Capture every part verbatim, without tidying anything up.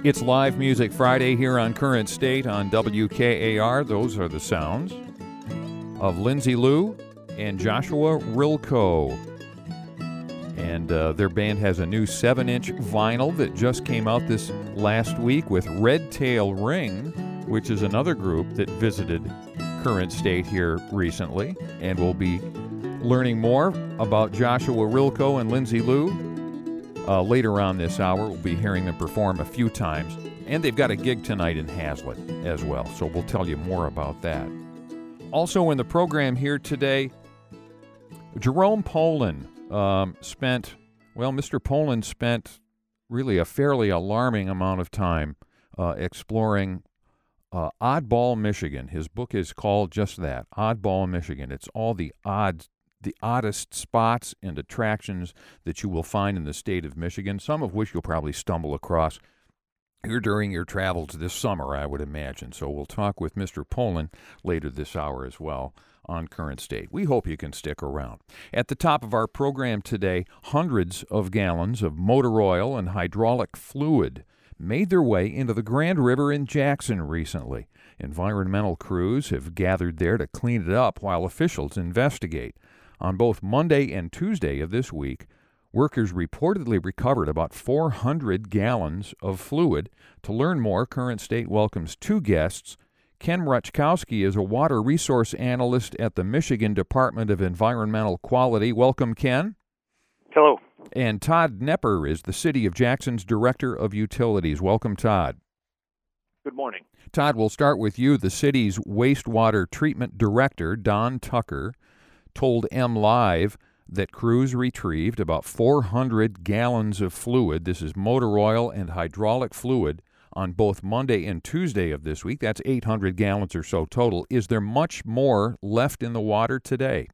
It's Live Music Friday here on Current State on W K A R. Those are the sounds of Lindsay Lou and Joshua Rilko. And uh, their band has a new seven inch vinyl that just came out this last week with Red Tail Ring, which is another group that visited Current State here recently. And we'll be learning more about Joshua Rilko and Lindsay Lou. Uh, later on this hour, we'll be hearing them perform a few times. And they've got a gig tonight in Hazlet as well, so we'll tell you more about that. Also in the program here today, Jerome Poland um, spent, well, Mister Poland spent really a fairly alarming amount of time uh, exploring uh, Oddball, Michigan. His book is called just that, Oddball, Michigan. It's all the odd the oddest spots and attractions that you will find in the state of Michigan, some of which you'll probably stumble across here during your travels this summer, I would imagine. So we'll talk with Mister Poland later this hour as well on Current State. We hope you can stick around. At the top of our program today, hundreds of gallons of motor oil and hydraulic fluid made their way into the Grand River in Jackson recently. Environmental crews have gathered there to clean it up while officials investigate. On both Monday and Tuesday of this week, workers reportedly recovered about four hundred gallons of fluid. To learn more, Current State welcomes two guests. Ken Ruchkowski is a water resource analyst at the Michigan Department of Environmental Quality. Welcome, Ken. Hello. And Todd Knepper is the City of Jackson's Director of Utilities. Welcome, Todd. Good morning. Todd, we'll start with you. The city's wastewater treatment director, Don Tucker, told M Live that crews retrieved about four hundred gallons of fluid. This is motor oil and hydraulic fluid on both Monday and Tuesday of this week. That's eight hundred gallons or so total. Is there much more left in the water today?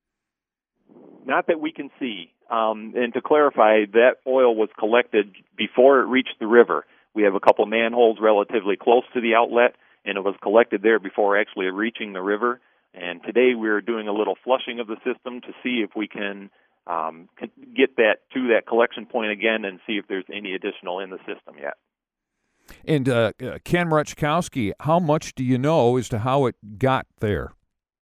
Not that we can see. Um, and to clarify, that oil was collected before it reached the river. We have a couple manholes relatively close to the outlet, and it was collected there before actually reaching the river. And today we're doing a little flushing of the system to see if we can um, get that to that collection point again and see if there's any additional in the system yet. And uh, Ken Ruchkowski, how much do you know as to how it got there?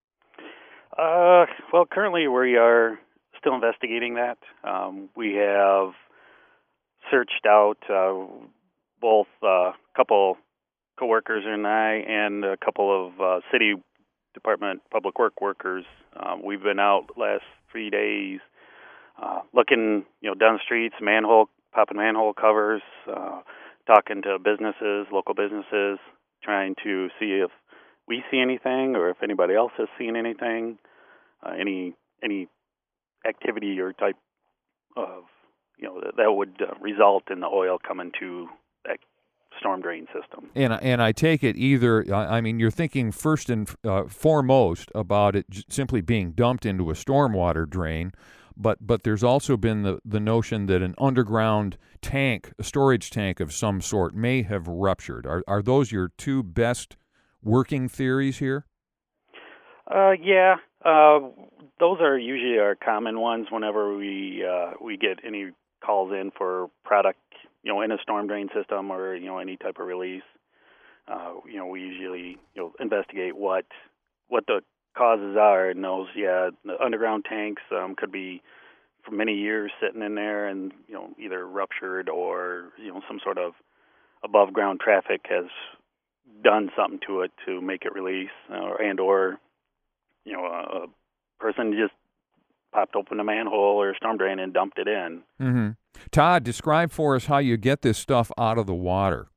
Uh, well, currently we are still investigating that. Um, we have searched out uh, both a uh, couple coworkers and I and a couple of uh, city Department Public Work workers. Um, we've been out the last three days uh, looking, you know, down the streets, manhole, popping manhole covers, uh, talking to businesses, local businesses, trying to see if we see anything or if anybody else has seen anything, uh, any any activity or type of, you know, that, that would uh, result in the oil coming to that storm drain system. And and I take it either, I mean, you're thinking first and uh, foremost about it j- simply being dumped into a stormwater drain, but but there's also been the, the notion that an underground tank, a storage tank of some sort, may have ruptured. Are are those your two best working theories here? Uh, yeah, uh, those are usually our common ones whenever we uh, we get any calls in for product, you know, in a storm drain system or, you know, any type of release. Uh, you know, we usually, you know, investigate what what the causes are, and those, yeah, the underground tanks um, could be for many years sitting in there and, you know, either ruptured or, you know, some sort of above ground traffic has done something to it to make it release, uh, and or, you know, a person just popped open a manhole or a storm drain and dumped it in. Mm-hmm. Todd, describe for us how you get this stuff out of the water.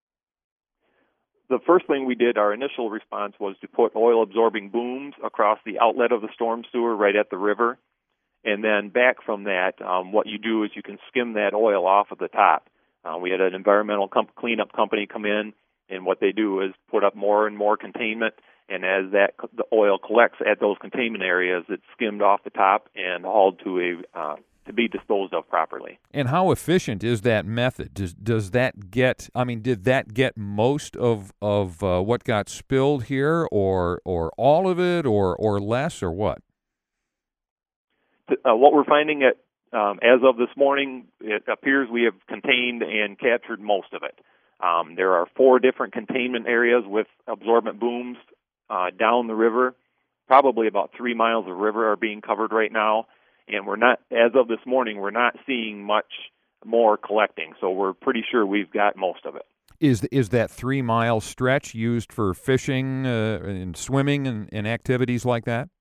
The first thing we did, our initial response was to put oil-absorbing booms across the outlet of the storm sewer right at the river. And then back from that, um, what you do is you can skim that oil off of the top. Uh, we had an environmental comp- cleanup company come in, and what they do is put up more and more containment. And as that the oil collects at those containment areas, it's skimmed off the top and hauled to a uh, to be disposed of properly. And how efficient is that method? Does does that get? I mean, did that get most of of uh, what got spilled here, or or all of it, or or less, or what? Uh, what we're finding at um, as of this morning, it appears we have contained and captured most of it. Um, there are four different containment areas with absorbent booms uh, down the river. Probably about three miles of river are being covered right now, and we're not, as of this morning, we're not seeing much more collecting. So we're pretty sure we've got most of it. Is is that three mile stretch used for fishing uh, and swimming and, and activities like that?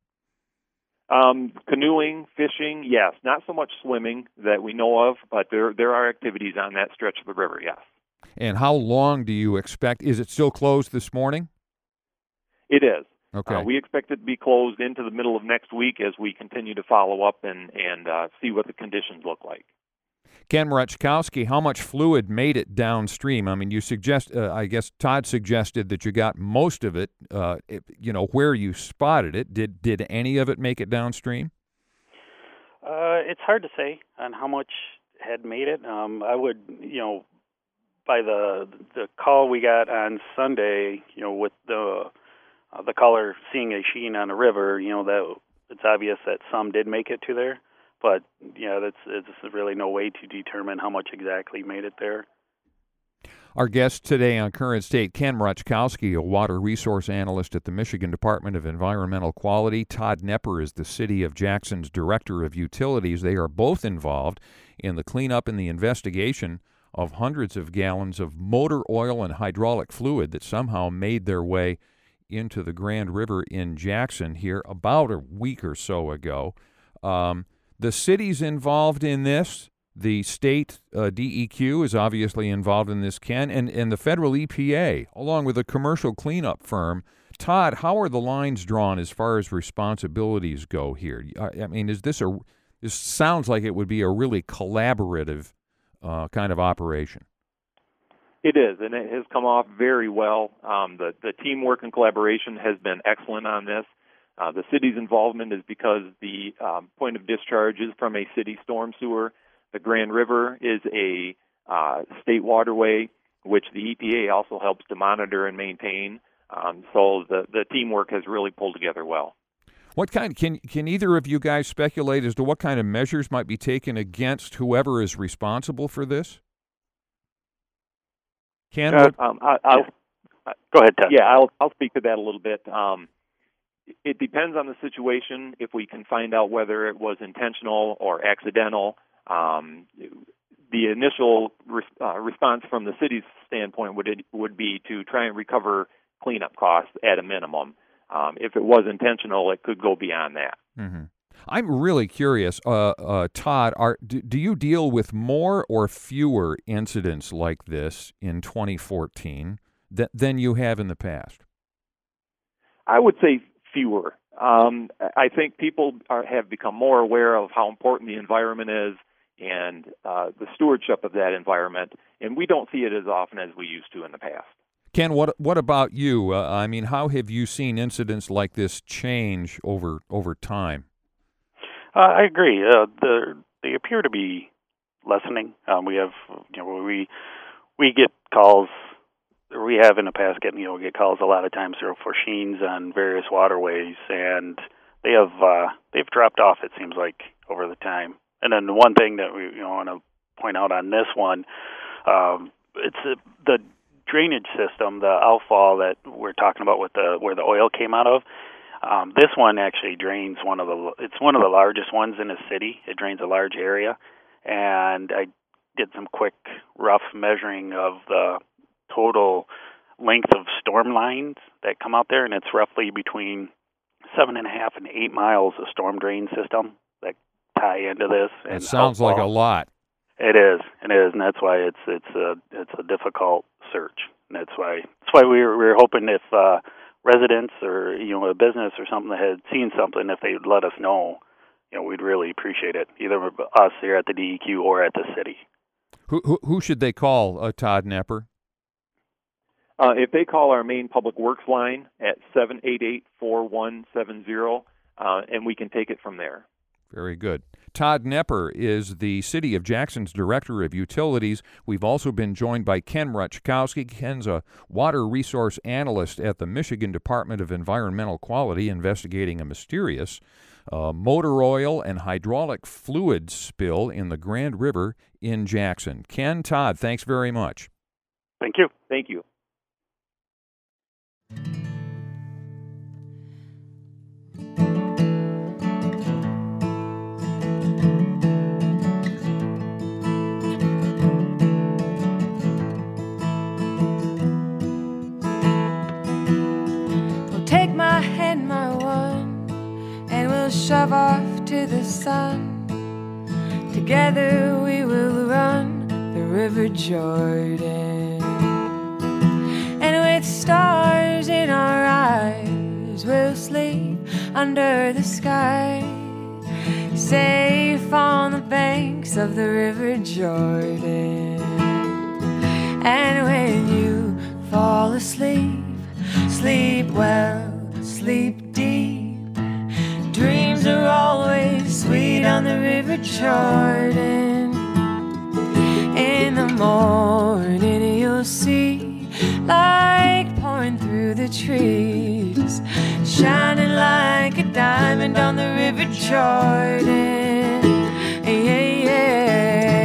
Um, canoeing, fishing, yes. Not so much swimming that we know of, but there there are activities on that stretch of the river, yes. And how long do you expect? Is it still closed this morning? It is. Okay. Uh, we expect it to be closed into the middle of next week as we continue to follow up and, and uh, see what the conditions look like. Ken Mreczkowski, how much fluid made it downstream? I mean, you suggest, uh, I guess Todd suggested that you got most of it, uh, it, you know, where you spotted it. Did did any of it make it downstream? Uh, it's hard to say on how much had made it. Um, I would, you know, by the the call we got on Sunday, you know, with the uh, the caller seeing a sheen on the river, you know, that it's obvious that some did make it to there. But, yeah, that's it's really no way to determine how much exactly made it there. Our guest today on Current State, Ken Mreczkowski, a water resource analyst at the Michigan Department of Environmental Quality. Todd Knepper is the City of Jackson's Director of Utilities. They are both involved in the cleanup and the investigation of hundreds of gallons of motor oil and hydraulic fluid that somehow made their way into the Grand River in Jackson here about a week or so ago. Um, The city's involved in this. The state uh, D E Q is obviously involved in this, Ken, and, and the federal E P A, along with a commercial cleanup firm. Todd, how are the lines drawn as far as responsibilities go here? I, I mean, is this a? This sounds like it would be a really collaborative uh, kind of operation. It is, and it has come off very well. Um, the the teamwork and collaboration has been excellent on this. Uh, the city's involvement is because the um, point of discharge is from a city storm sewer. The Grand River is a uh, state waterway, which the E P A also helps to monitor and maintain. Um, so the, the teamwork has really pulled together well. What kind can can either of you guys speculate as to what kind of measures might be taken against whoever is responsible for this? Ken, uh, um, I, I'll, yeah. Go ahead, Ted. Yeah, I'll I'll speak to that a little bit. Um, It depends on the situation. If we can find out whether it was intentional or accidental, um, the initial res- uh, response from the city's standpoint would it, would be to try and recover cleanup costs at a minimum. Um, if it was intentional, it could go beyond that. Mm-hmm. I'm really curious, uh, uh, Todd. Are do, do you deal with more or fewer incidents like this in twenty fourteen th- than you have in the past? I would say fewer. Um, I think people are, have become more aware of how important the environment is and uh, the stewardship of that environment, and we don't see it as often as we used to in the past. Ken, what what about you? Uh, I mean, how have you seen incidents like this change over over time? Uh, I agree. Uh, the, they appear to be lessening. Um, we have, you know, we we get calls. We have in the past get you know get calls a lot of times for sheens on various waterways, and they have uh, they've dropped off. It seems like over the time. And then the one thing that we you know want to point out on this one, um, it's a, the drainage system, the outfall that we're talking about with the where the oil came out of. Um, this one actually drains one of the it's one of the largest ones in the city. It drains a large area, and I did some quick rough measuring of the total length of storm lines that come out there, and it's roughly between seven and a half and eight miles of storm drain system that tie into this. It sounds outfall. Like a lot. It is, it is, and that's why it's it's a it's a difficult search. And that's why that's why we were, we were hoping if uh, residents or you know a business or something that had seen something, if they'd let us know, you know, we'd really appreciate it. Either us here at the D E Q or at the city. Who who, who should they call, uh, Todd Knepper? Uh, if they call our main public works line at seven eight eight, four one seven zero, uh, and we can take it from there. Very good. Todd Knepper is the City of Jackson's Director of Utilities. We've also been joined by Ken Mreczkowski. Ken's a water resource analyst at the Michigan Department of Environmental Quality, investigating a mysterious uh, motor oil and hydraulic fluid spill in the Grand River in Jackson. Ken, Todd, thanks very much. Thank you. Thank you. Well, take my hand, my one, and we'll shove off to the sun. Together we will run the River Jordan, and with stars in our eyes we'll sleep under the sky, safe on the banks of the River Jordan. And when you fall asleep, sleep well, sleep deep. Dreams are always sweet on the River Jordan. In the morning you'll see light pouring through the trees, shining like a diamond on the River Jordan. Yeah, yeah.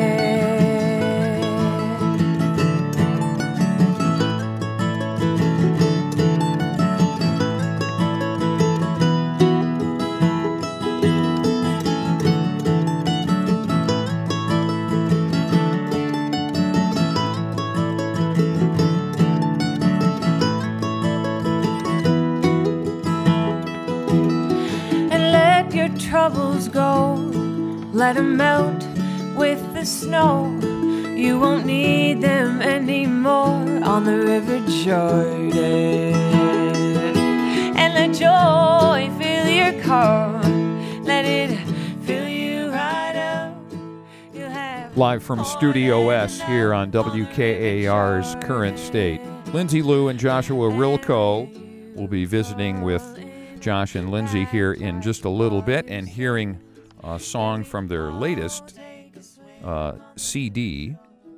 Troubles go, let them melt with the snow. You won't need them anymore on the River Jordan. And let joy fill your car, let it fill you right up. You'll have Live from Studio S here on W K A R's Current State. Lindsay Lou and Joshua Rilko will be visiting with Josh and Lindsay here in just a little bit and hearing a song from their latest uh, C D,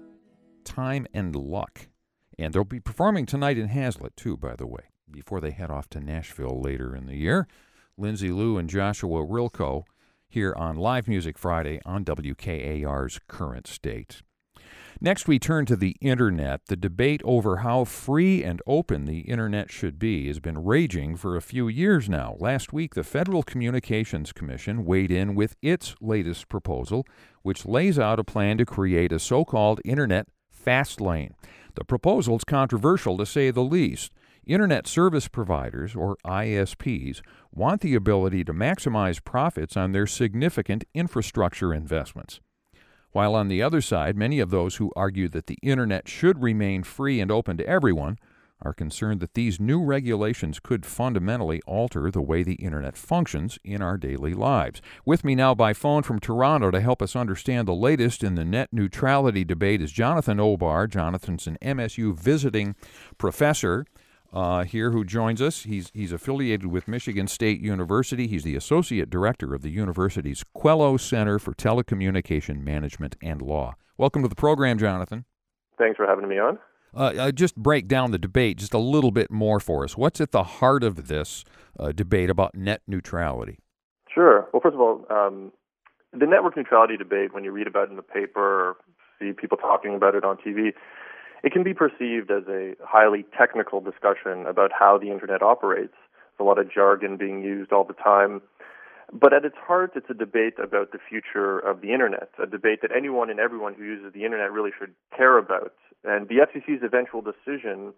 Time and Luck. And they'll be performing tonight in Hazlitt, too, by the way, before they head off to Nashville later in the year. Lindsay Lou and Joshua Rilko here on Live Music Friday on W K A R's Current State. Next, we turn to the Internet. The debate over how free and open the Internet should be has been raging for a few years now. Last week, the Federal Communications Commission weighed in with its latest proposal, which lays out a plan to create a so-called Internet fast lane. The proposal is controversial, to say the least. Internet service providers, or I S Ps, want the ability to maximize profits on their significant infrastructure investments. While on the other side, many of those who argue that the Internet should remain free and open to everyone are concerned that these new regulations could fundamentally alter the way the Internet functions in our daily lives. With me now by phone from Toronto to help us understand the latest in the net neutrality debate is Jonathan Obar. Jonathan's an M S U visiting professor Uh, here who joins us. He's he's affiliated with Michigan State University. He's the associate director of the university's Quello Center for Telecommunication Management and Law. Welcome to the program, Jonathan. Thanks for having me on. Uh, uh, just break down the debate just a little bit more for us. What's at the heart of this uh, debate about net neutrality? Sure. Well, first of all, um, the network neutrality debate, when you read about it in the paper or see people talking about it on T V, it can be perceived as a highly technical discussion about how the Internet operates. There's a lot of jargon being used all the time. But at its heart, it's a debate about the future of the Internet, a debate that anyone and everyone who uses the Internet really should care about. And the F C C's eventual decision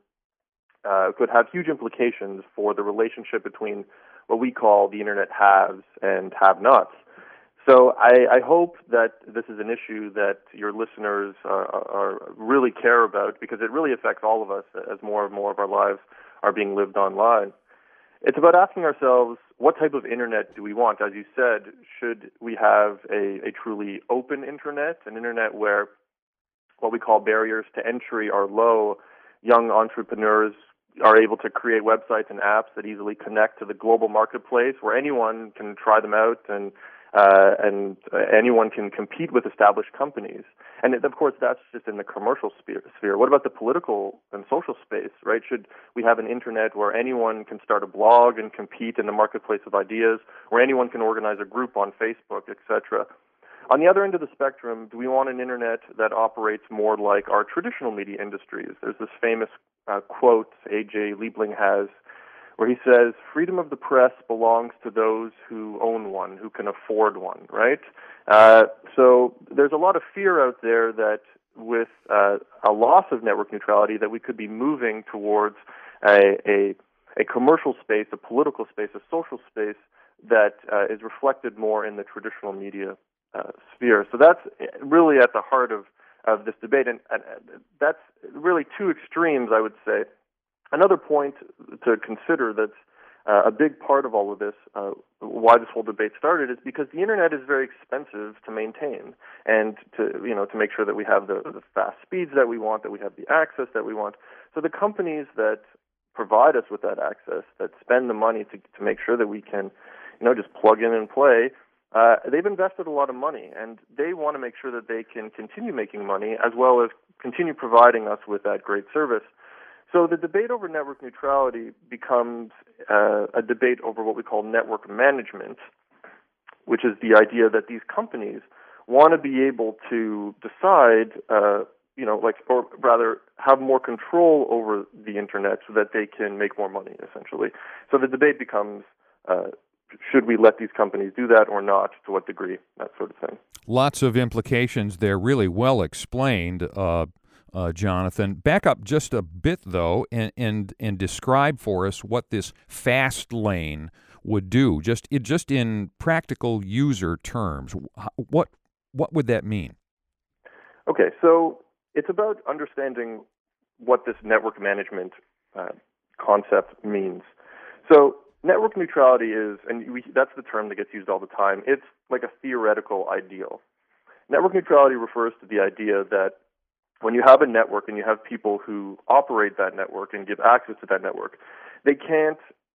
uh, could have huge implications for the relationship between what we call the Internet haves and have-nots. So I, I hope that this is an issue that your listeners are, are really care about, because it really affects all of us as more and more of our lives are being lived online. It's about asking ourselves, what type of Internet do we want? As you said, should we have a, a truly open Internet, an Internet where what we call barriers to entry are low, young entrepreneurs are able to create websites and apps that easily connect to the global marketplace, where anyone can try them out and Uh, and uh, anyone can compete with established companies. And of course, that's just in the commercial sphere. sphere. What about the political and social space, right? Should we have an Internet where anyone can start a blog and compete in the marketplace of ideas, where anyone can organize a group on Facebook, et cetera? On the other end of the spectrum, do we want an internet that operates more like our traditional media industries? There's this famous uh, quote A J Liebling has where he says, freedom of the press belongs to those who own one, who can afford one, right? Uh, so there's a lot of fear out there that with uh, a loss of network neutrality that we could be moving towards a, a, a commercial space, a political space, a social space that uh, is reflected more in the traditional media uh, sphere. So that's really at the heart of, of this debate, and, and that's really two extremes, I would say. Another point to consider that's uh, a big part of all of this, uh, why this whole debate started, is because the internet is very expensive to maintain and to, you know, to make sure that we have the, the fast speeds that we want, that we have the access that we want. So the companies that provide us with that access, that spend the money to, to make sure that we can, you know, just plug in and play, uh, they've invested a lot of money, and they want to make sure that they can continue making money as well as continue providing us with that great service. So the debate over network neutrality becomes uh, a debate over what we call network management, which is the idea that these companies want to be able to decide, uh, you know, like, or rather have more control over the internet so that they can make more money, essentially. So the debate becomes, uh, should we let these companies do that or not, to what degree, that sort of thing. Lots of implications there, really well explained. Uh Uh, Jonathan, back up just a bit, though, and, and and describe for us what this fast lane would do, just it, just in practical user terms. What what would that mean? Okay, so it's about understanding what this network management uh, concept means. So network neutrality is, and we, that's the term that gets used all the time, it's like a theoretical ideal. Network neutrality refers to the idea that when you have a network and you have people who operate that network and give access to that network, they can't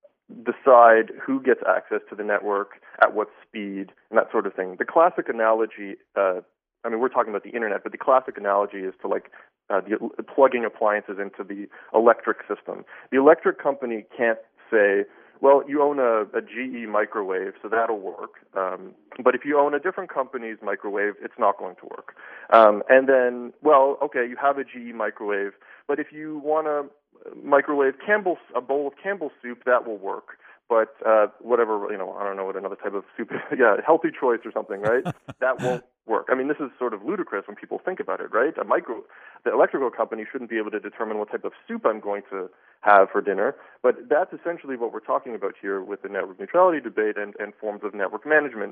decide who gets access to the network, at what speed, and that sort of thing. The classic analogy, uh, I mean, we're talking about the internet, but the classic analogy is to like uh, the, plugging appliances into the electric system. The electric company can't say, well, you own a, a G E microwave, so that'll work. Um, but if you own a different company's microwave, it's not going to work. Um, and then, well, okay, you have a G E microwave, but if you want to microwave Campbell's, a bowl of Campbell's soup, that will work. But uh, whatever, you know, I don't know what another type of soup is. Yeah, Healthy Choice or something, right? That won't work. I mean, this is sort of ludicrous when people think about it, right? A micro, the electrical company shouldn't be able to determine what type of soup I'm going to have for dinner. But that's essentially what we're talking about here with the network neutrality debate and, and forms of network management.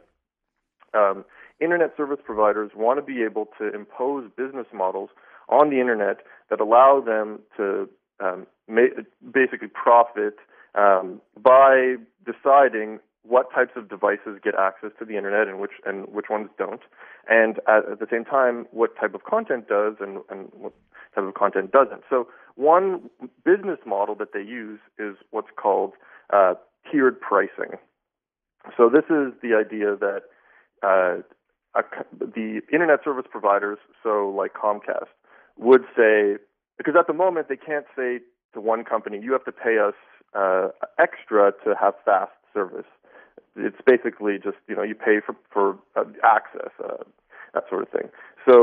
Um, internet service providers want to be able to impose business models on the internet that allow them to um, ma- basically profit Um, by deciding what types of devices get access to the internet and which and which ones don't, and at, at the same time, what type of content does and, and what type of content doesn't. So one business model that they use is what's called uh, tiered pricing. So this is the idea that uh, a, the internet service providers, so like Comcast, would say, because at the moment they can't say to one company, you have to pay us Uh, extra to have fast service. It's basically just, you know, you pay for, for uh, access, uh, that sort of thing. So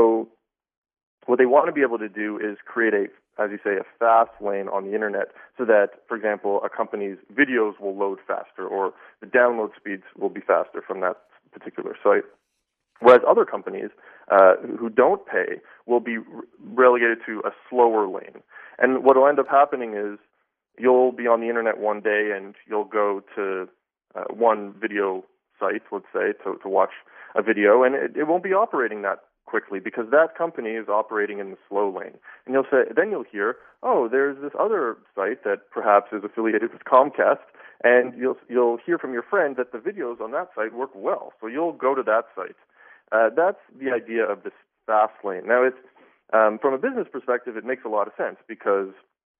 what they want to be able to do is create a, as you say, a fast lane on the internet so that, for example, a company's videos will load faster or the download speeds will be faster from that particular site. Whereas other companies uh, who don't pay will be relegated to a slower lane. And what will end up happening is you'll be on the internet one day and you'll go to uh, one video site, let's say, to, to watch a video, and it, it won't be operating that quickly because that company is operating in the slow lane. And you'll say, then you'll hear, oh, there's this other site that perhaps is affiliated with Comcast, and you'll you'll hear from your friend that the videos on that site work well, so you'll go to that site. Uh, that's the idea of this fast lane. Now, it's um, from a business perspective, it makes a lot of sense because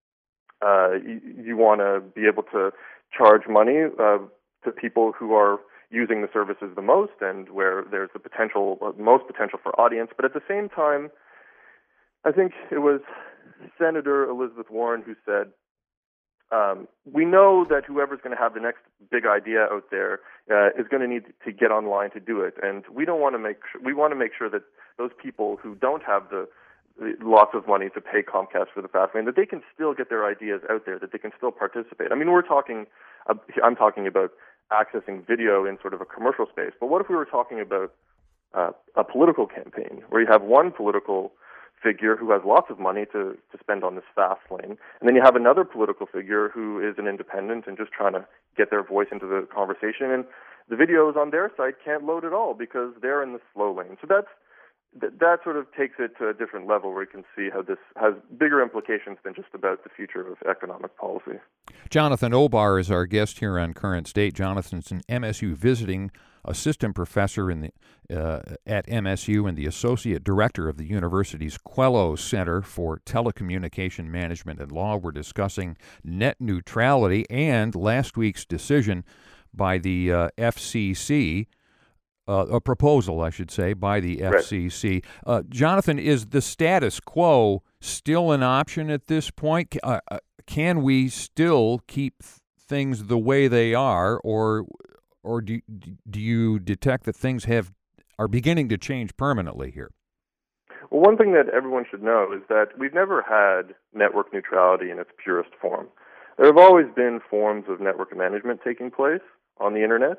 Uh, you, you want to be able to charge money uh, to people who are using the services the most and where there's the potential, uh, most potential for audience. But at the same time, I think it was Senator Elizabeth Warren who said, um, we know that whoever's going to have the next big idea out there uh, is going to need to get online to do it, and we don't want to make sure, we want to make sure that those people who don't have the, the lots of money to pay Comcast for the fast lane, that they can still get their ideas out there, that they can still participate. I mean, we're talking, uh, I'm talking about accessing video in sort of a commercial space, but what if we were talking about uh, a political campaign where you have one political figure who has lots of money to, to spend on this fast lane, and then you have another political figure who is an independent and just trying to get their voice into the conversation, and the videos on their site can't load at all because they're in the slow lane. So that's th- that sort of takes it to a different level where you can see how this has bigger implications than just about the future of economic policy. Jonathan Obar is our guest here on Current State. Jonathan's an M S U visiting assistant professor in the uh, at M S U and the associate director of the university's Quello Center for Telecommunication Management and Law. We're discussing net neutrality and last week's decision by the uh, F C C, uh, a proposal, I should say, by the F C C. Right. Uh, Jonathan, is the status quo still an option at this point? Uh, can we still keep things the way they are, or Or do do you detect that things have are beginning to change permanently here? Well, one thing that everyone should know is that we've never had network neutrality in its purest form. There have always been forms of network management taking place on the internet,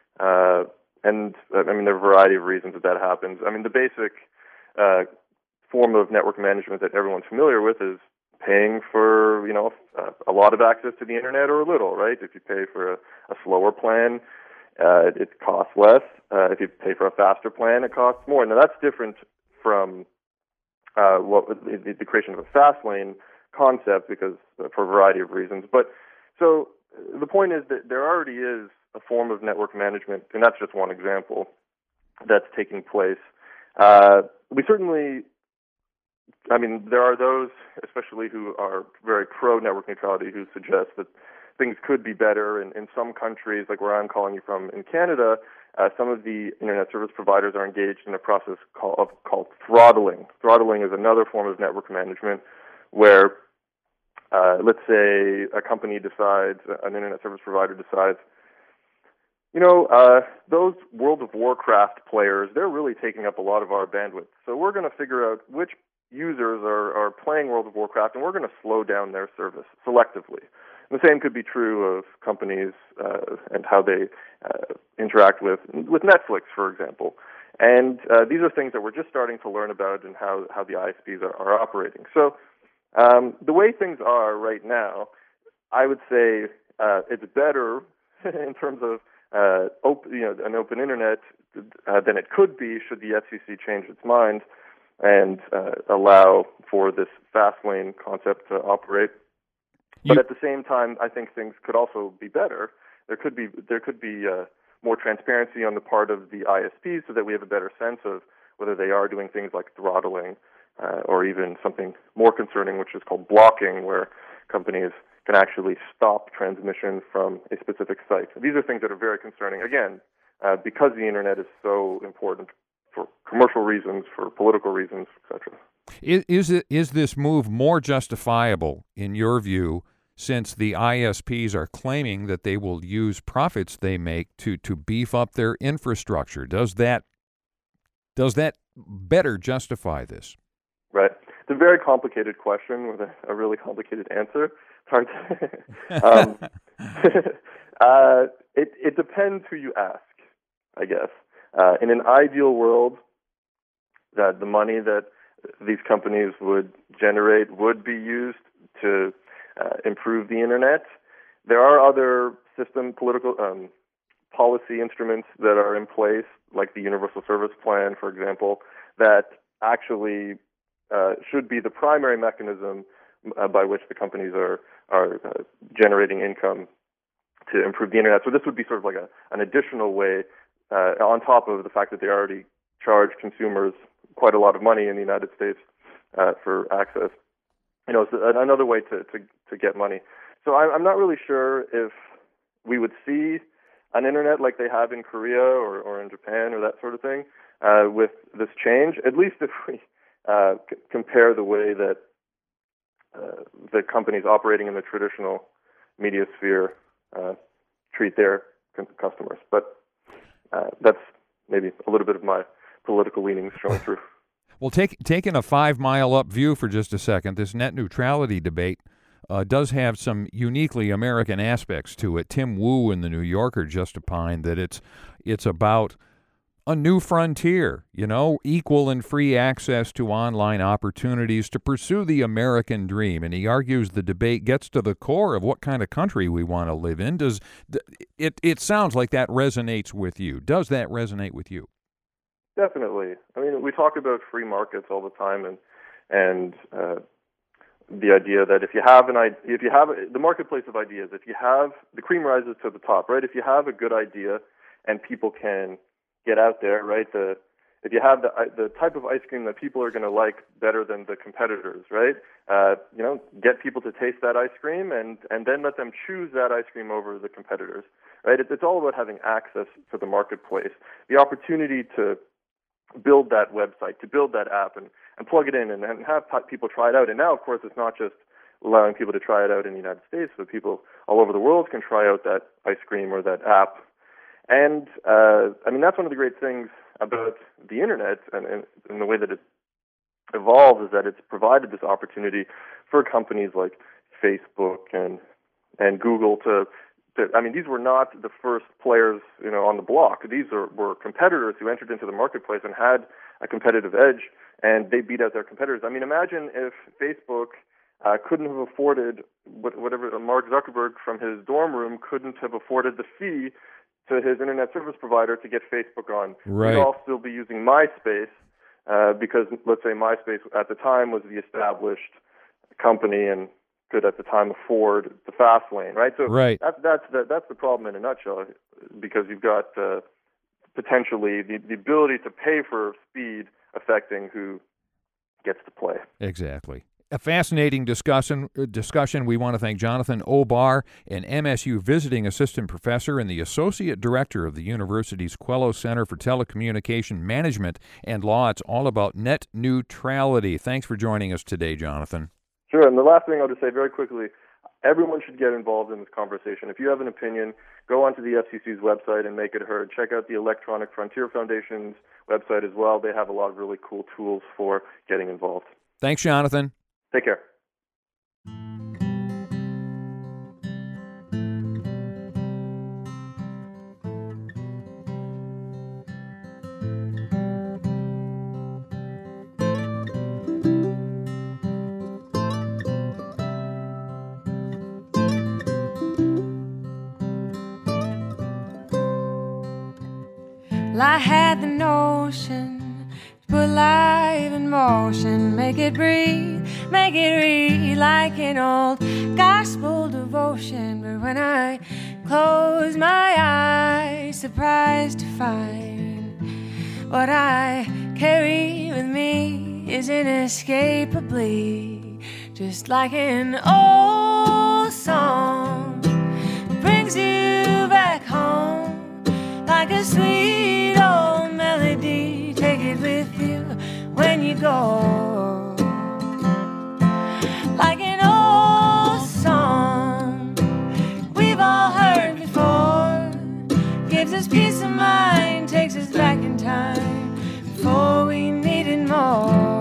uh, and I mean there are a variety of reasons that that happens. I mean the basic uh, form of network management that everyone's familiar with is paying for, you know, uh, a lot of access to the internet or a little, right? If you pay for a, a slower plan, uh, it costs less. Uh, if you pay for a faster plan, it costs more. Now, that's different from uh, what the, the creation of a fast lane concept, because uh, for a variety of reasons. But so the point is that there already is a form of network management, and that's just one example that's taking place. Uh, we certainly I mean, there are those, especially who are very pro-network neutrality, who suggest that things could be better. In, in some countries, like where I'm calling you from in Canada, uh, some of the internet service providers are engaged in a process called, of, called throttling. Throttling is another form of network management where, uh, let's say, a company decides, an internet service provider decides, you know, uh, those World of Warcraft players, they're really taking up a lot of our bandwidth. So we're going to figure out which users are, are playing World of Warcraft, and we're going to slow down their service selectively. And the same could be true of companies uh, and how they uh, interact with with Netflix, for example. And uh, these are things that we're just starting to learn about and how, how the I S Ps are, are operating. So um, the way things are right now, I would say uh, it's better in terms of uh, open, you know, an open internet uh, than it could be should the F C C change its mind and uh, allow for this fast lane concept to operate. You, but at the same time, I think things could also be better. There could be there could be uh, more transparency on the part of the I S Ps, so that we have a better sense of whether they are doing things like throttling, uh, or even something more concerning, which is called blocking, where companies can actually stop transmission from a specific site. These are things that are very concerning. Again, uh, because the internet is so important for commercial reasons, for political reasons, et cetera. Is, is it is this move more justifiable, in your view, since the I S Ps are claiming that they will use profits they make to, to beef up their infrastructure? Does that does that better justify this? Right. It's a very complicated question with a, a really complicated answer. It's hard to, um, uh, it, it depends who you ask, I guess. Uh, in an ideal world, that the money that these companies would generate would be used to uh, improve the internet. There are other system political um, policy instruments that are in place, like the Universal Service Plan, for example, that actually uh, should be the primary mechanism uh, by which the companies are are uh, generating income to improve the internet. So this would be sort of like a, an additional way, uh, on top of the fact that they already charge consumers quite a lot of money in the United States uh, for access. You know, it's another way to, to, to get money. So I'm not really sure if we would see an internet like they have in Korea or, or in Japan or that sort of thing uh, with this change, at least if we uh, c- compare the way that uh, the companies operating in the traditional media sphere uh, treat their c- customers. But uh, that's maybe a little bit of my political leanings showing through. Well, take, taking a five-mile-up view for just a second, this net neutrality debate uh, does have some uniquely American aspects to it. Tim Wu in The New Yorker just opined that it's it's about a new frontier, you know, equal and free access to online opportunities to pursue the American dream. And he argues the debate gets to the core of what kind of country we want to live in. Does it, it sounds like that resonates with you. Does that resonate with you? Definitely. I mean, we talk about free markets all the time, and and uh, the idea that if you have an idea, if you have the marketplace of ideas, if you have the cream rises to the top, right? If you have a good idea and people can get out there, right? The if you have the the type of ice cream that people are going to like better than the competitors, right? Uh, you know, get people to taste that ice cream and and then let them choose that ice cream over the competitors, right? It's, it's all about having access to the marketplace, the opportunity to build that website, to build that app and, and plug it in and, and have people try it out. And now, of course, it's not just allowing people to try it out in the United States, but people all over the world can try out that ice cream or that app. And, uh, I mean, that's one of the great things about the Internet and, and, and the way that it evolved is that it's provided this opportunity for companies like Facebook and and Google to I mean, these were not the first players, you know, on the block. These are, were competitors who entered into the marketplace and had a competitive edge, and they beat out their competitors. I mean, imagine if Facebook uh, couldn't have afforded whatever Mark Zuckerberg from his dorm room couldn't have afforded the fee to his internet service provider to get Facebook on. Right. We'd all still be using MySpace uh, because, let's say, MySpace at the time was the established company and could at the time afford the fast lane, right? So right. That, that's the, that's the problem in a nutshell, because you've got uh, potentially the, the ability to pay for speed affecting who gets to play. Exactly. A fascinating discussion. Discussion. We want to thank Jonathan Obar, an M S U visiting assistant professor and the associate director of the university's Quello Center for Telecommunication Management and Law. It's all about net neutrality. Thanks for joining us today, Jonathan. Sure, and the last thing I'll just say very quickly, everyone should get involved in this conversation. If you have an opinion, go onto the F C C's website and make it heard. Check out the Electronic Frontier Foundation's website as well. They have a lot of really cool tools for getting involved. Thanks, Jonathan. Take care. Well, I had the notion to put life in motion, make it breathe, make it read like an old gospel devotion. But when I close my eyes, surprised to find what I carry with me is inescapably just like an old song. It brings you back home like a sweet old melody. Take it with you when you go, like an old song we've all heard before. Gives us peace of mind, takes us back in time before we needed more.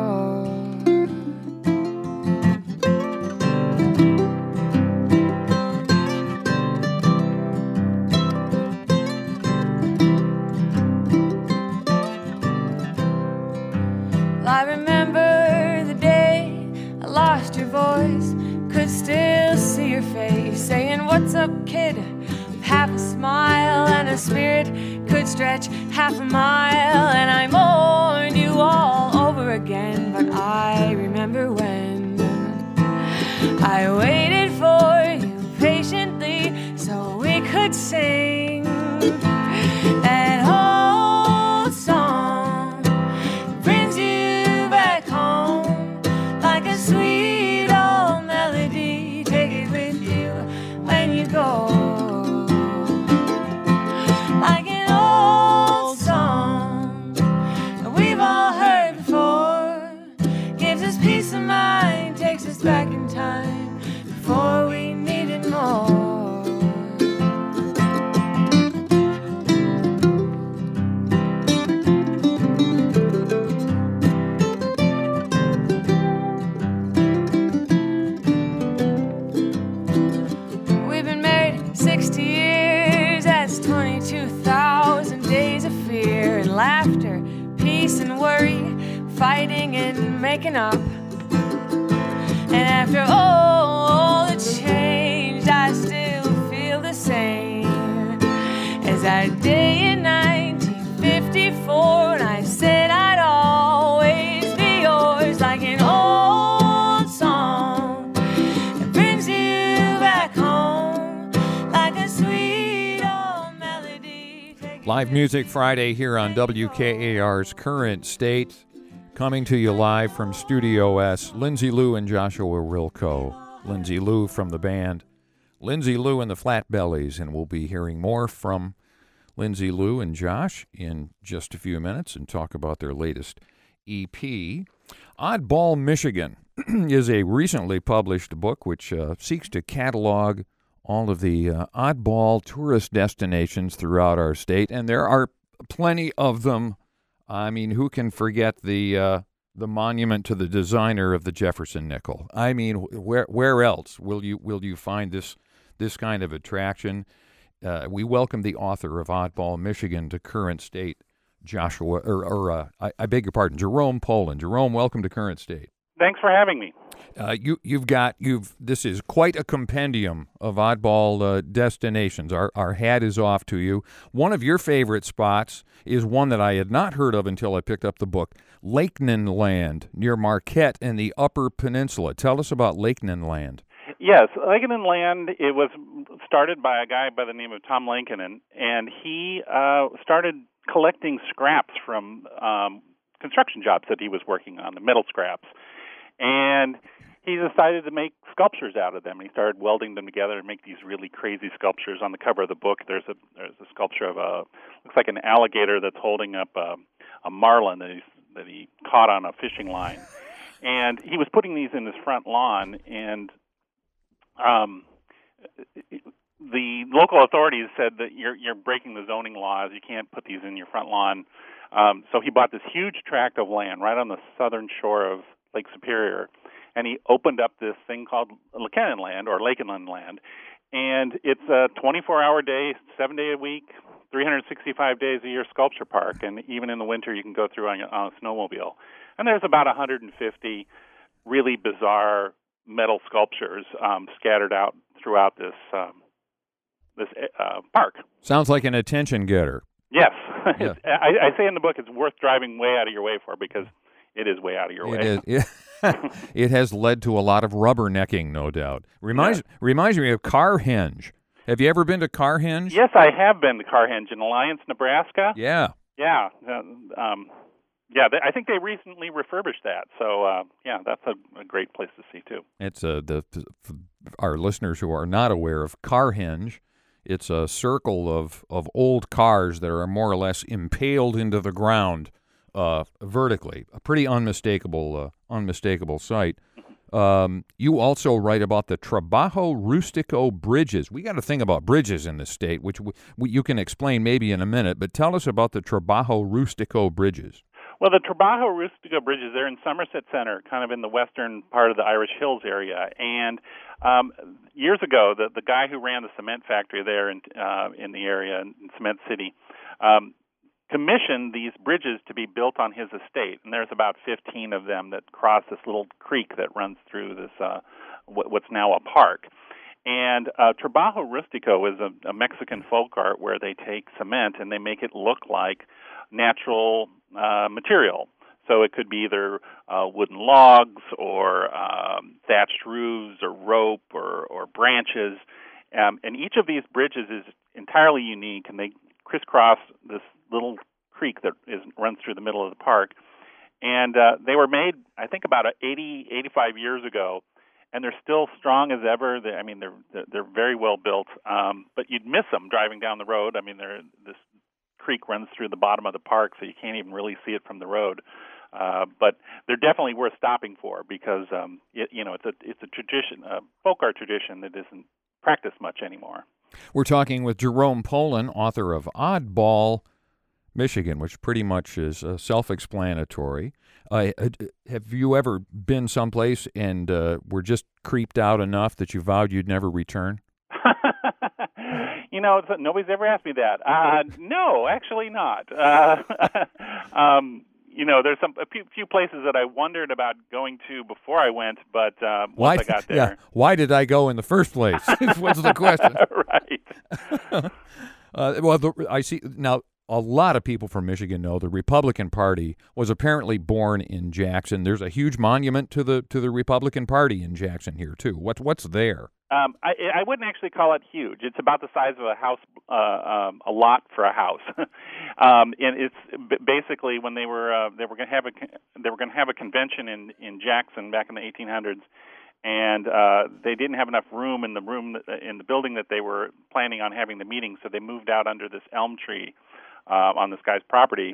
I remember the day I lost your voice, could still see your face, saying, "What's up, kid?" with half a smile, and a spirit could stretch half a mile. And I mourned you all over again, but I remember when I waited for you patiently so we could sing that old song. Brings you back home like a sweet old melody. Take it with you when you go, like an old song that we've all heard before. Gives us peace of mind, takes us back in time before we needed more. fighting and making up. And after all the change, I still feel the same as I did in nineteen fifty-four when I said I'd always be yours, like an old song that brings you back home like a sweet old melody. Live Music Friday here on W K A R's Current State. Coming to you live from Studio S, Lindsay Lou and Joshua Rilko. Lindsay Lou from the band Lindsay Lou and the Flatbellies, and we'll be hearing more from Lindsay Lou and Josh in just a few minutes and talk about their latest E P. Oddball Michigan is a recently published book which uh, seeks to catalog all of the uh, oddball tourist destinations throughout our state, and there are plenty of them. I mean, who can forget the uh, the monument to the designer of the Jefferson nickel? I mean, where where else will you will you find this this kind of attraction? Uh, we welcome the author of Oddball Michigan to Current State, Joshua, or, or uh, I, I beg your pardon, Jerome Poland. Jerome, welcome to Current State. Thanks for having me. Uh, you you've got you've this is quite a compendium of oddball uh, destinations. Our our hat is off to you. One of your favorite spots is one that I had not heard of until I picked up the book, Lakenan Land, near Marquette in the Upper Peninsula. Tell us about Lakenan Land. Yes, Lakenan Land, it was started by a guy by the name of Tom Lankinen, and he uh, started collecting scraps from um, construction jobs that he was working on, the metal scraps. And he decided to make sculptures out of them. He started welding them together and make these really crazy sculptures. On the cover of the book, there's a there's a sculpture of a looks like an alligator that's holding up a, a marlin that he that he caught on a fishing line. And he was putting these in his front lawn, and um, the local authorities said that you're you're breaking the zoning laws. You can't put these in your front lawn. Um, so he bought this huge tract of land right on the southern shore of Lake Superior, and he opened up this thing called Lakenan Land, or Lakenan Land, and it's a twenty-four hour day, seven day a week, three hundred sixty-five days a year sculpture park, and even in the winter you can go through on, on a snowmobile. And there's about one hundred fifty really bizarre metal sculptures um, scattered out throughout this um, this uh, park. Sounds like an attention getter. Yes. Yeah. I, I say in the book it's worth driving way out of your way for, because it is way out of your way. It is. It, it has led to a lot of rubbernecking, no doubt. Reminds yeah. reminds me of Carhenge. Have you ever been to Carhenge? Yes, I have been to Carhenge in Alliance, Nebraska. Yeah. Yeah. Uh, um, yeah, they, I think they recently refurbished that. So, uh, yeah, that's a, a great place to see, too. It's uh, the our listeners who are not aware of Carhenge, it's a circle of, of old cars that are more or less impaled into the ground uh, vertically. A pretty unmistakable, uh, unmistakable sight. Um, you also write about the Trabajo Rustico bridges. We got to think about bridges in this state, which we, we, you can explain maybe in a minute. But tell us about the Trabajo Rustico bridges. Well, the Trabajo Rustico bridges, they're in Somerset Center, kind of in the western part of the Irish Hills area. And um, years ago, the the guy who ran the cement factory there in uh, in the area, in Cement City, um, commissioned these bridges to be built on his estate. And there's about fifteen of them that cross this little creek that runs through this uh, what's now a park. And uh, Trabajo Rustico is a, a Mexican folk art where they take cement and they make it look like natural uh, material. So it could be either uh, wooden logs or um, thatched roofs or rope or, or branches. Um, and each of these bridges is entirely unique, and they crisscross this little creek that is runs through the middle of the park. And uh, they were made, I think, about eighty, eighty-five years ago, and they're still strong as ever. They, I mean, they're they're very well built, um, but you'd miss them driving down the road. I mean, they're this creek runs through the bottom of the park, so you can't even really see it from the road. Uh, but they're definitely worth stopping for because um, it, you know it's a it's a tradition, a folk art tradition that isn't practiced much anymore. We're talking with Jerome Poland, author of Oddball Michigan, which pretty much is uh, self-explanatory. Uh, have you ever been someplace and uh, were just creeped out enough that you vowed you'd never return? You know, nobody's ever asked me that. Uh, no, actually not. Uh, um, you know, there's some a few, few places that I wondered about going to before I went, but uh, once why, I got there, yeah, why did I go in the first place? What's the question? Right. uh, well, the, I see now. A lot of people from Michigan know the Republican Party was apparently born in Jackson. There's a huge monument to the to the Republican Party in Jackson here too. What what's there? Um, I, I wouldn't actually call it huge. It's about the size of a house, uh, um, a lot for a house. um, and it's b- basically when they were uh, they were going to have a they were going to have a convention in in Jackson back in the eighteen hundreds, and uh, they didn't have enough room in the room in the building that they were planning on having the meeting, so they moved out under this elm tree uh, on this guy's property.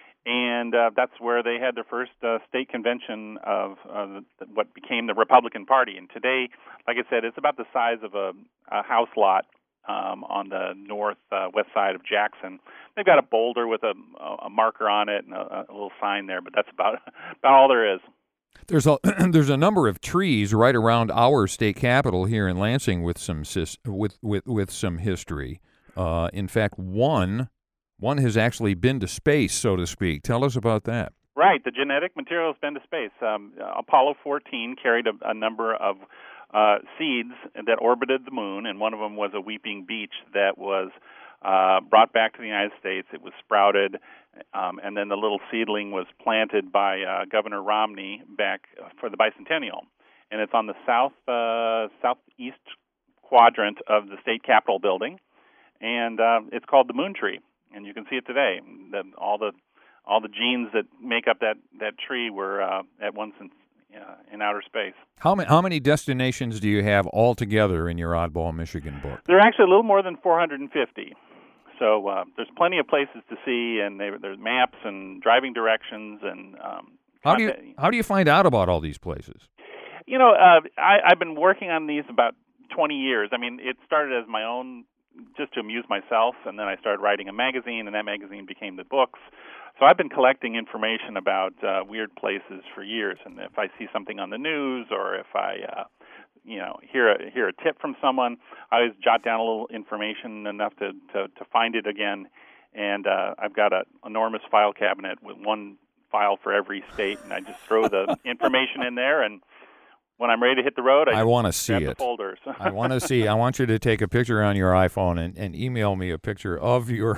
And uh, that's where they had their first uh, state convention of uh, the, what became the Republican Party. And today, like I said, it's about the size of a, a house lot um, on the north uh, west side of Jackson. They've got a boulder with a, a marker on it and a, a little sign there, but that's about about all there is. There's a there's a number of trees right around our state capital here in Lansing with some with with with some history. Uh, in fact, one. One has actually been to space, so to speak. Tell us about that. Right. The genetic material has been to space. Um, Apollo fourteen carried a, a number of uh, seeds that orbited the moon, and one of them was a weeping beech that was uh, brought back to the United States. It was sprouted, um, and then the little seedling was planted by uh, Governor Romney back for the bicentennial. And it's on the south uh, southeast quadrant of the state capitol building, and uh, it's called the moon tree. And you can see it today. The, all the all the genes that make up that, that tree were uh, at once in, uh, in outer space. How many how many destinations do you have altogether in your Oddball Michigan book? There are actually a little more than four hundred fifty. So uh, there's plenty of places to see, and they, there's maps and driving directions. And um, how do you how do you find out about all these places? You know, uh, I, I've been working on these about twenty years. I mean, it started as my own, just to amuse myself, and then I started writing a magazine, and that magazine became the books. So I've been collecting information about uh, weird places for years, and if I see something on the news or if I, uh, you know, hear a, hear a tip from someone, I always jot down a little information enough to, to, to find it again, and uh, I've got an enormous file cabinet with one file for every state, and I just throw the information in there, and when I'm ready to hit the road, I, I want to see it. Folders. I want to see. I want you to take a picture on your iPhone and, and email me a picture of your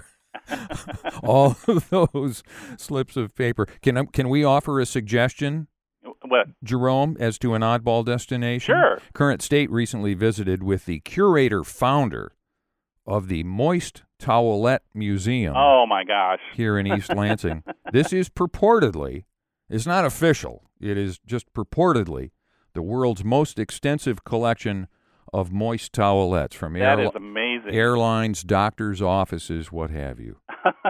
all of those slips of paper. Can can we offer a suggestion? What? Jerome, as to an oddball destination? Sure. Current State recently visited with the curator founder of the Moist Towelette Museum. Oh my gosh! Here in East Lansing. This is purportedly, it's not official. It is just purportedly the world's most extensive collection of moist towelettes from that airli- is amazing. airlines, doctors' offices, what have you.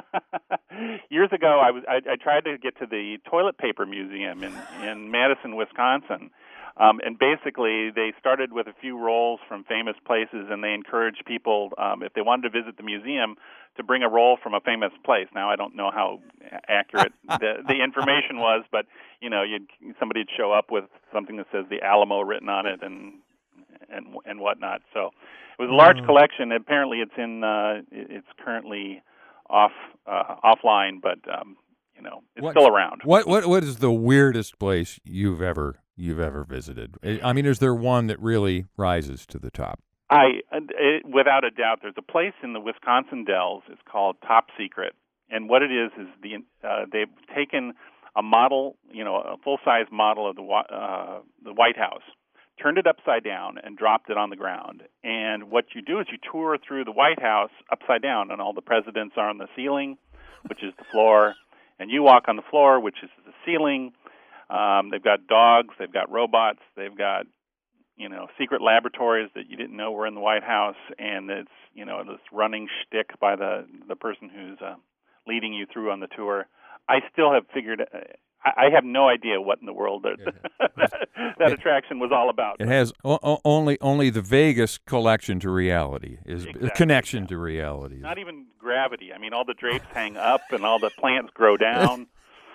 Years ago, I was I, I tried to get to the toilet paper museum in in Madison, Wisconsin, um, and basically they started with a few rolls from famous places, and they encouraged people um, if they wanted to visit the museum to bring a roll from a famous place. Now I don't know how accurate the, the information was, but you know, you'd somebody'd show up with something that says the Alamo written on it, and and and whatnot. So it was a large mm. collection. Apparently, it's in uh, it's currently off uh, offline, but um, you know, it's what, still around. What what what is the weirdest place you've ever you've ever visited? I mean, is there one that really rises to the top? I it, without a doubt, there's a place in the Wisconsin Dells. It's called Top Secret, and what it is is the uh, they've taken a model, you know, a full-size model of the uh, the White House, turned it upside down and dropped it on the ground. And what you do is you tour through the White House upside down, and all the presidents are on the ceiling, which is the floor, and you walk on the floor, which is the ceiling. Um, they've got dogs, they've got robots, they've got, you know, secret laboratories that you didn't know were in the White House, and it's, you know, this running shtick by the the person who's uh, leading you through on the tour. I still have figured. Uh, I have no idea what in the world that, that, that attraction was all about. It has o- only only the Vegas collection to reality is exactly, connection yeah. to reality. Not even gravity. I mean, all the drapes hang up and all the plants grow down.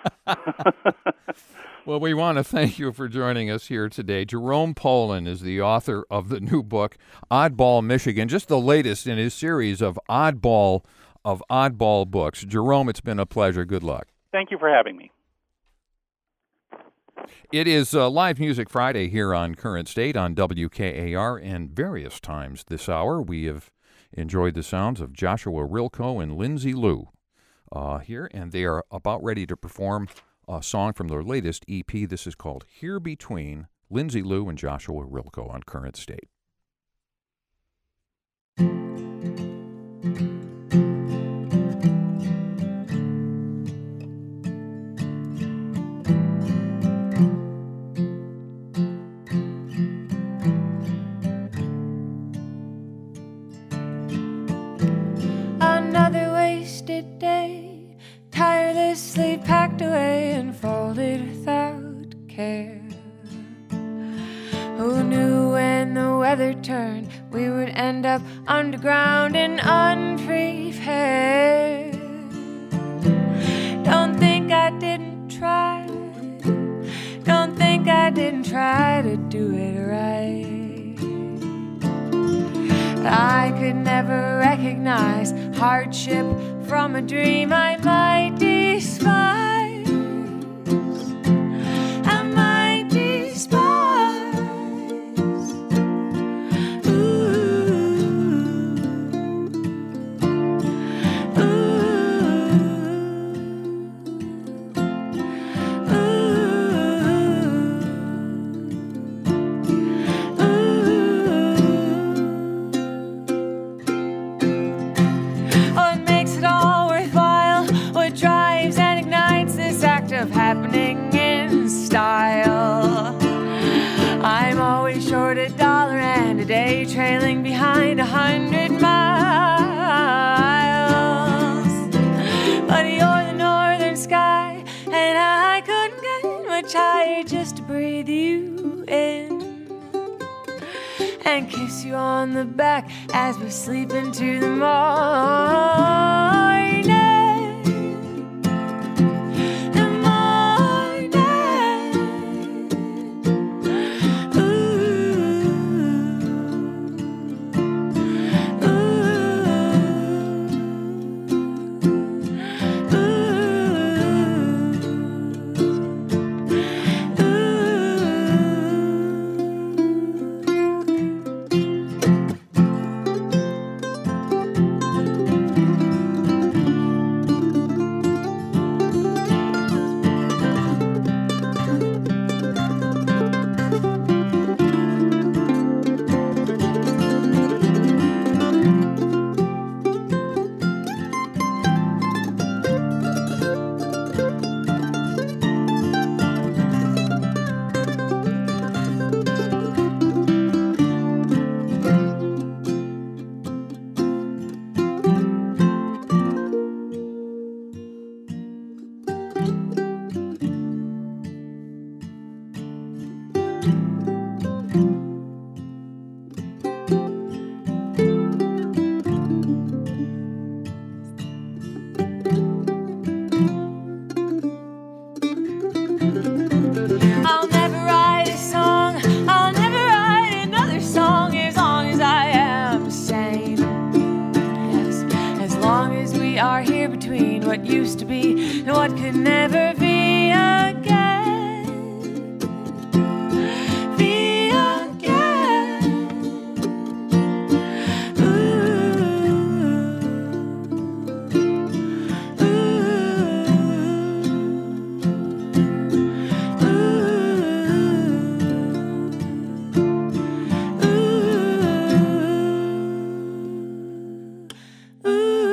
Well, we want to thank you for joining us here today. Jerome Poland is the author of the new book, Oddball Michigan, just the latest in his series of oddball of oddball books. Jerome, it's been a pleasure. Good luck. Thank you for having me. It is uh, Live Music Friday here on Current State on W K A R, and various times this hour we have enjoyed the sounds of Joshua Rilko and Lindsay Lou uh, here, and they are about ready to perform a song from their latest E P. This is called Here Between, Lindsay Lou and Joshua Rilko on Current State. Another wasted day, tirelessly packed away and folded without care. Who knew when the weather turned we would end up underground and unprepared? Don't think I didn't try, don't think I didn't try to do it right. I could never recognize hardship from a dream I might despise. I might despise. Ooh. Of happening in style. I'm always short a dollar and a day trailing behind a hundred miles. But you're the northern sky, and I couldn't get much higher just to breathe you in and kiss you on the back as we sleep into the morning. What used to be and what could never be again. Be again. Ooh. Ooh. Ooh. Ooh.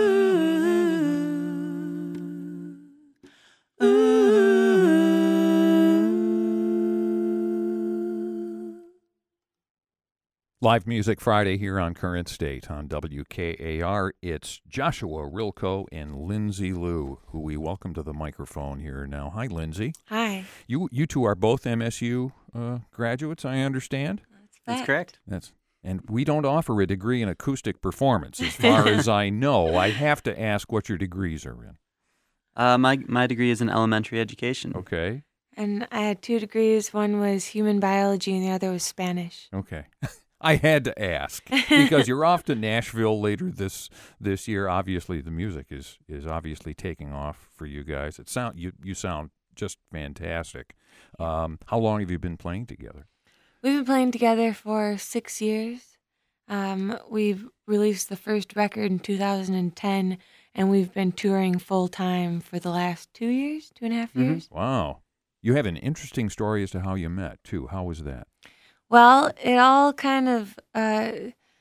Live Music Friday here on Current State on W K A R. It's Joshua Rilko and Lindsay Lou, who we welcome to the microphone here now. Hi, Lindsay. Hi. You you two are both M S U uh, graduates, I understand? That's correct. That's and we don't offer a degree in acoustic performance, as far as I know. I have to ask what your degrees are in. Uh, my my degree is in elementary education. Okay. And I had two degrees. One was human biology and the other was Spanish. Okay. I had to ask because you're off to Nashville later this this year. Obviously, the music is is obviously taking off for you guys. It sound you you sound just fantastic. Um, how long have you been playing together? We've been playing together for six years. Um, we've released the first record in two thousand ten, and we've been touring full time for the last two years, two and a half Mhm. years. Wow. You have an interesting story as to how you met, too. How was that? Well, it all kind of uh,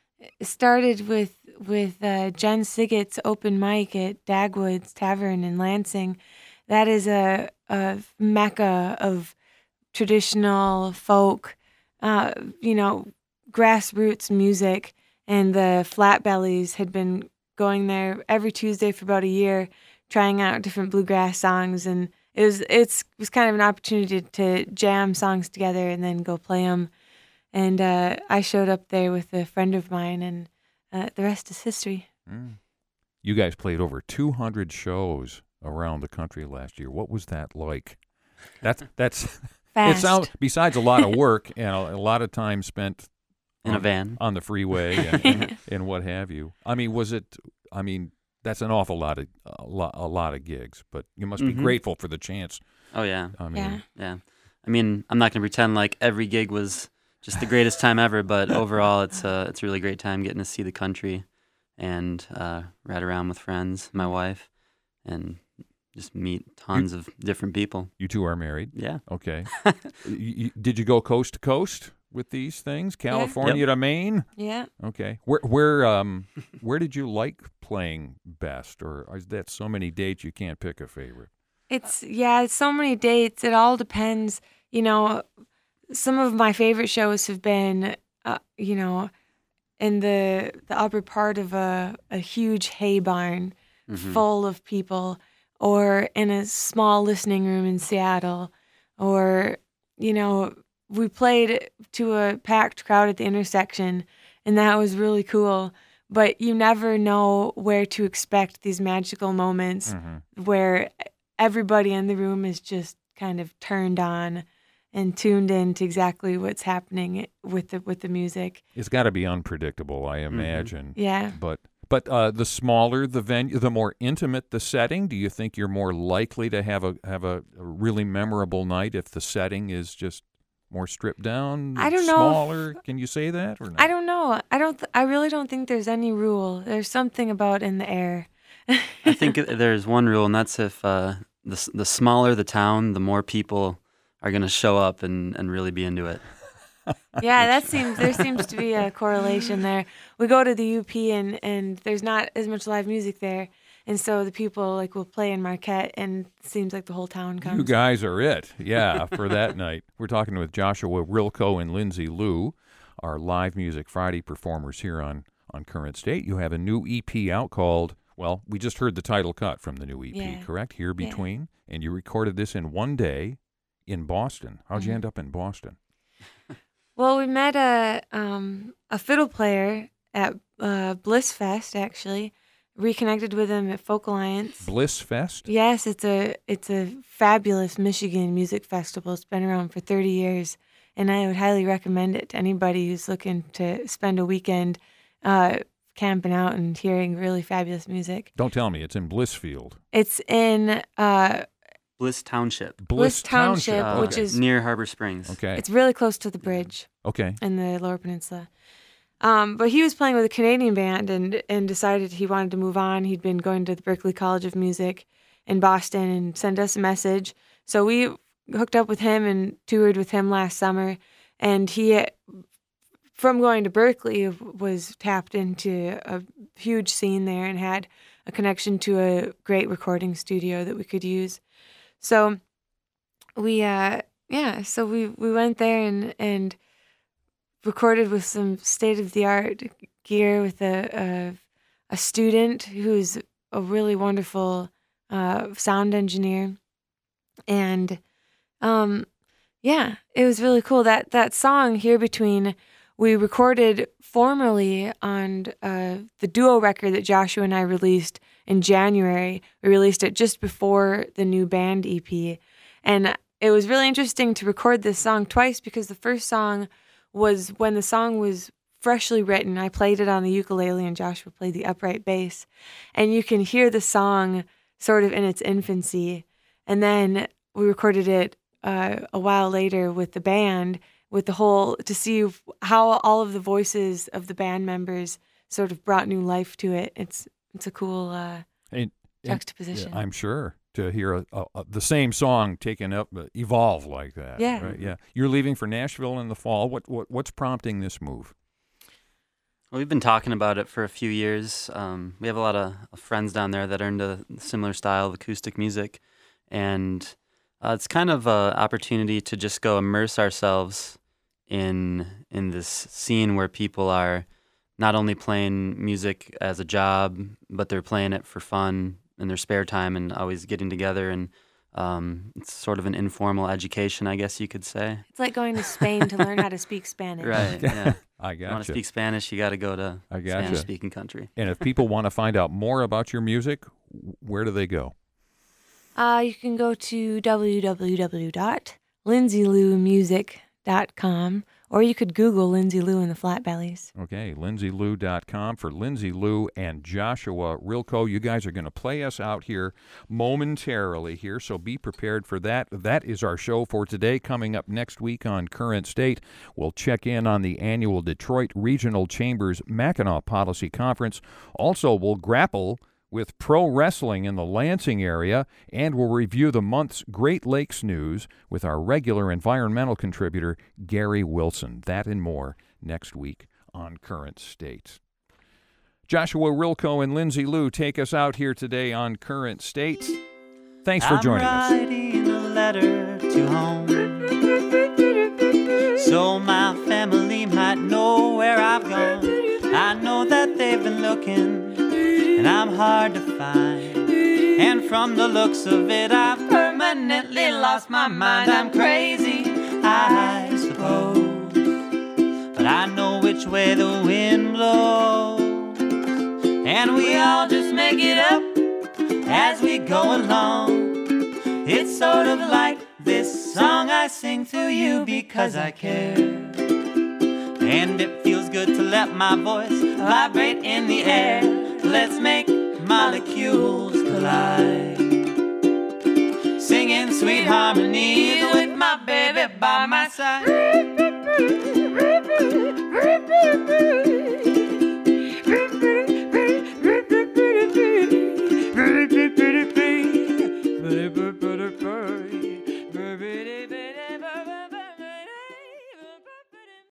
started with with uh, Jen Siggett's open mic at Dagwood's Tavern in Lansing. That is a, a mecca of traditional folk, uh, you know, grassroots music, and the Flatbellies had been going there every Tuesday for about a year, trying out different bluegrass songs, and it was it's it was kind of an opportunity to jam songs together and then go play them. And uh, I showed up there with a friend of mine, and uh, the rest is history. Mm. You guys played over two hundred shows around the country last year. What was that like? That's that's Fast. it sounds besides a lot of work and a, a lot of time spent In on, a van. on the freeway and, and, and what have you. I mean, was it? I mean, that's an awful lot of a lot, a lot of gigs, but you must be Mhm. grateful for the chance. Oh, yeah. I mean, Yeah. Yeah. I mean, I'm not going to pretend like every gig was just the greatest time ever, but overall, it's a, it's a really great time getting to see the country and uh, ride around with friends, my wife, and just meet tons of different people. you two are married. Yeah. Okay. you, you, did you go coast to coast with these things? California to Maine? Yeah. Okay. Where where um where did you like playing best, or is that so many dates you can't pick a favorite? It's yeah, it's so many dates. It all depends. You know, some of my favorite shows have been, uh, you know, in the the upper part of a a huge hay barn Mhm. full of people, or in a small listening room in Seattle, or you know, we played to a packed crowd at the intersection, and that was really cool. But you never know where to expect these magical moments Mm-hmm. where everybody in the room is just kind of turned on and tuned in to exactly what's happening with the with the music. It's got to be unpredictable, I imagine. Yeah. But but uh, the smaller the venue, the more intimate the setting. Do you think you're more likely to have a have a, a really memorable night if the setting is just more stripped down? I don't know if- Smaller? Can you say that or not? I don't know. I don't. Th- I really don't think there's any rule. There's something about in the air. I think it- there's one rule, and that's if uh, the s- the smaller the town, the more people are going to show up and, and really be into it. Yeah, that seems there seems to be a correlation there. We go to the U P and and there's not as much live music there, and so the people like will play in Marquette, and it seems like the whole town comes. You guys are it, yeah, for that night. We're talking with Joshua Rilko and Lindsay Lou, our Live Music Friday performers here on, on Current State. You have a new E P out called, well, we just heard the title cut from the new E P, Yeah. correct? Here Yeah. Between. And you recorded this in one day in Boston. How'd you Mhm. end up in Boston? Well, we met a um, a fiddle player at uh, Bliss Fest. Actually, reconnected with him at Folk Alliance. Bliss Fest? Yes, it's a it's a fabulous Michigan music festival. It's been around for thirty years, and I would highly recommend it to anybody who's looking to spend a weekend uh, camping out and hearing really fabulous music. Don't tell me. It's in Blissfield. It's in uh, Bliss Township, Bliss Township, uh, which is near Harbor Springs. Okay. it's really close to the bridge Okay. in the Lower Peninsula. Um, but he was playing with a Canadian band and and decided he wanted to move on. He'd been going to the Berklee College of Music in Boston and sent us a message. So we hooked up with him and toured with him last summer. And he, from going to Berklee, was tapped into a huge scene there and had a connection to a great recording studio that we could use. So we, uh, yeah, so we, we went there and, and recorded with some state-of-the-art gear with a, a, a student who's a really wonderful uh, sound engineer. And, um, yeah, it was really cool. That, that song, Here Between, we recorded formerly on uh, the duo record that Joshua and I released in January. We released it just before the new band E P. And it was really interesting to record this song twice because the first song was when the song was freshly written. I played it on the ukulele and Joshua played the upright bass. And you can hear the song sort of in its infancy. And then we recorded it uh, a while later with the band, with the whole, to see how all of the voices of the band members sort of brought new life to it. It's it's a cool uh, and, juxtaposition. And, yeah, I'm sure, to hear a, a, a, the same song taken up, uh, evolve like that. Yeah. Right? Yeah. You're leaving for Nashville in the fall. What, what What's prompting this move? Well, we've been talking about it for a few years. Um, we have a lot of friends down there that are into similar style of acoustic music, and uh, it's kind of an opportunity to just go immerse ourselves in in this scene where people are not only playing music as a job, but they're playing it for fun in their spare time and always getting together. And um, it's sort of an informal education, I guess you could say. It's like going to Spain to learn how to speak Spanish. Right, yeah. I If you want gotcha. to speak Spanish, you got to go to I gotcha. Spanish-speaking country. And if people want to find out more about your music, where do they go? Uh, you can go to w w w dot lindsay lou music dot com, or you could Google Lindsay Lou and the Flatbellies. Okay, lindsay lou dot com for Lindsay Lou and Joshua Rilko. You guys are going to play us out here momentarily here, so be prepared for that. That is our show for today. Coming up next week on Current State, we'll check in on the annual Detroit Regional Chambers Mackinac Policy Conference. Also, we'll grapple with pro wrestling in the Lansing area, and we'll review the month's Great Lakes news with our regular environmental contributor, Gary Wilson. That and more next week on Current State. Joshua Rilko and Lindsay Lou take us out here today on Current State. Thanks for joining us. I'm writing a letter to home, so my family might know where I've gone. I know that they've been looking, and I'm hard to find. And from the looks of it, I've permanently lost my mind. I'm crazy, I suppose, but I know which way the wind blows. And we all just make it up as we go along. It's sort of like this song I sing to you because I care. And it feels good to let my voice vibrate in the air. Let's make molecules collide, singing sweet harmonies with my baby by my side.